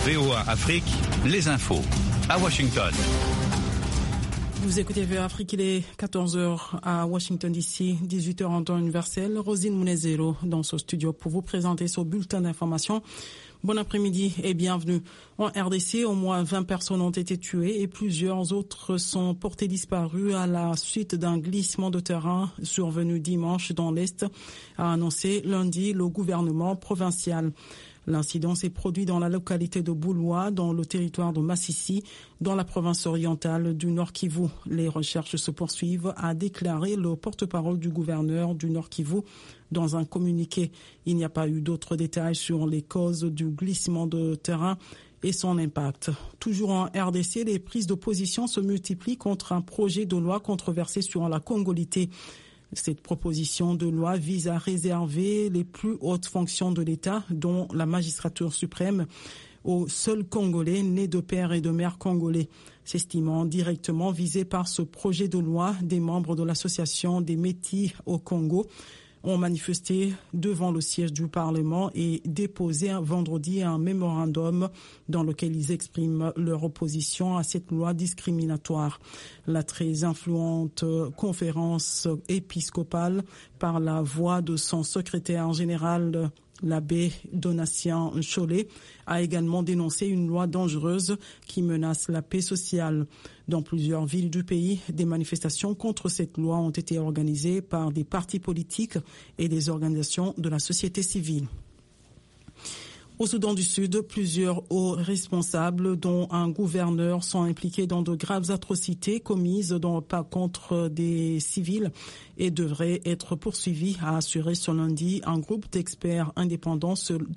VOA Afrique, les infos. À Washington. Vous écoutez VOA Afrique, il est 14h à Washington DC, 18h en temps universel. Rosine Mounezero dans ce studio pour vous présenter ce bulletin d'information. Bon après-midi et bienvenue. En RDC, au moins 20 personnes ont été tuées et plusieurs autres sont portées disparues à la suite d'un glissement de terrain survenu dimanche dans l'Est, a annoncé lundi le gouvernement provincial. L'incident s'est produit dans la localité de Bouloua, dans le territoire de Massissi, dans la province orientale du Nord Kivu. Les recherches se poursuivent, a déclaré le porte-parole du gouverneur du Nord Kivu dans un communiqué. Il n'y a pas eu d'autres détails sur les causes du glissement de terrain et son impact. Toujours en RDC, les prises de position se multiplient contre un projet de loi controversé sur la congolité. Cette proposition de loi vise à réserver les plus hautes fonctions de l'État, dont la magistrature suprême, aux seuls Congolais nés de père et de mère congolais. S'estimant directement visés par ce projet de loi, des membres de l'association des Métis au Congo ont manifesté devant le siège du Parlement et déposé vendredi un mémorandum dans lequel ils expriment leur opposition à cette loi discriminatoire. La très influente conférence épiscopale, par la voix de son secrétaire général, l'abbé Donatien Cholet, a également dénoncé une loi dangereuse qui menace la paix sociale. Dans plusieurs villes du pays, des manifestations contre cette loi ont été organisées par des partis politiques et des organisations de la société civile. Au Soudan du Sud, plusieurs hauts responsables, dont un gouverneur, sont impliqués dans de graves atrocités commises contre des civils et devraient être poursuivis, a assuré ce lundi un groupe d'experts indépendants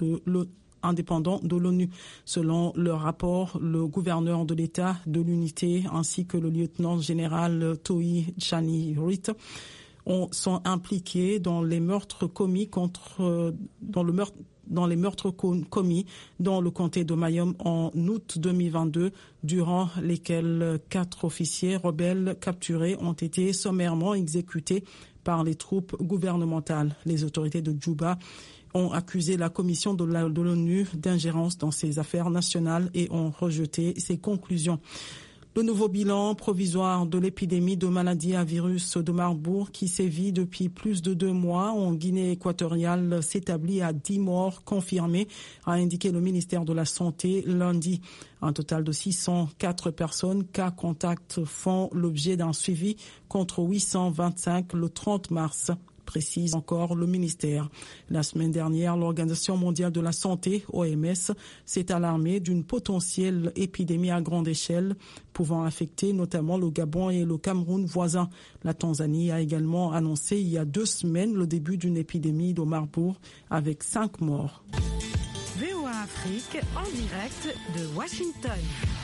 de l'ONU. Selon leur rapport, le gouverneur de l'État de l'unité ainsi que le lieutenant-général Toi Chani-Rit sont impliqués dans les meurtres commis dans le comté de Mayom en août 2022, durant lesquels 4 officiers rebelles capturés ont été sommairement exécutés par les troupes gouvernementales. Les autorités de Djouba ont accusé la commission de l'ONU d'ingérence dans ses affaires nationales et ont rejeté ses conclusions. Le nouveau bilan provisoire de l'épidémie de maladie à virus de Marburg qui sévit depuis plus de 2 mois en Guinée équatoriale s'établit à 10 morts confirmés, a indiqué le ministère de la Santé lundi. Un total de 604 personnes cas contacts font l'objet d'un suivi contre 825 le 30 mars. Précise encore le ministère. La semaine dernière, l'Organisation mondiale de la santé, OMS, s'est alarmée d'une potentielle épidémie à grande échelle pouvant affecter notamment le Gabon et le Cameroun voisins. La Tanzanie a également annoncé il y a 2 semaines le début d'une épidémie de Marburg avec 5 morts. VOA Afrique en direct de Washington.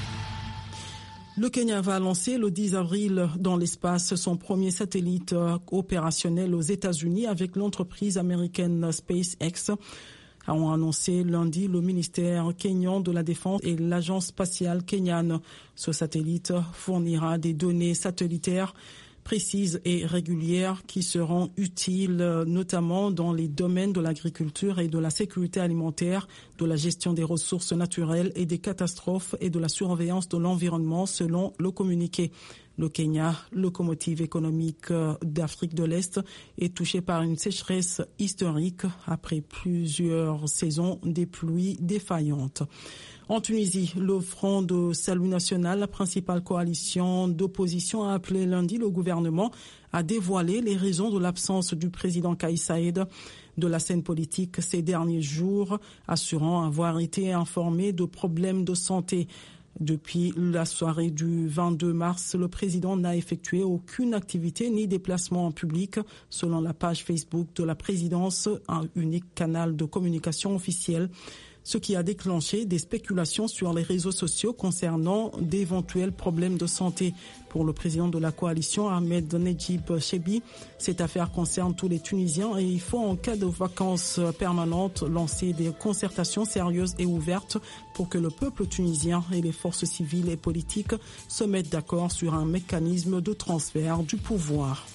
Le Kenya va lancer le 10 avril dans l'espace son premier satellite opérationnel aux États-Unis avec l'entreprise américaine SpaceX, ont annoncé lundi le ministère kényan de la Défense et l'agence spatiale kenyane. Ce satellite fournira des données satellitaires précises et régulières qui seront utiles notamment dans les domaines de l'agriculture et de la sécurité alimentaire, de la gestion des ressources naturelles et des catastrophes et de la surveillance de l'environnement, selon le communiqué. Le Kenya, locomotive économique d'Afrique de l'Est, est touché par une sécheresse historique après plusieurs saisons des pluies défaillantes. En Tunisie, le Front de Salut National, la principale coalition d'opposition, a appelé lundi le gouvernement à dévoiler les raisons de l'absence du président Kais Saïed de la scène politique ces derniers jours, assurant avoir été informé de problèmes de santé. Depuis la soirée du 22 mars, le président n'a effectué aucune activité ni déplacement en public, selon la page Facebook de la présidence, un unique canal de communication officiel, ce qui a déclenché des spéculations sur les réseaux sociaux concernant d'éventuels problèmes de santé. Pour le président de la coalition, Ahmed Nedjib Chebi, cette affaire concerne tous les Tunisiens et il faut, en cas de vacances permanentes, lancer des concertations sérieuses et ouvertes pour que le peuple tunisien et les forces civiles et politiques se mettent d'accord sur un mécanisme de transfert du pouvoir.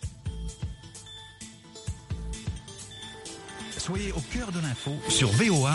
Soyez au cœur de l'info sur VOA.